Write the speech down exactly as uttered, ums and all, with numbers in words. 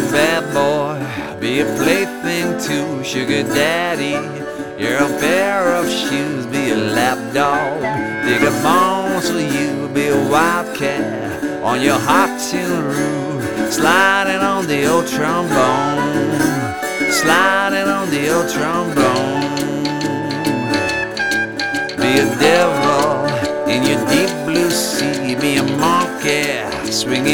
bad boy, be a plaything too. Sugar daddy, you're a pair of shoes. Be a lapdog, dig a bones for you. Be a wildcat on your hot tin roof, sliding on the old trombone, sliding on the old trombone. Be a devil in your deep blue sea. Be a monkey swinging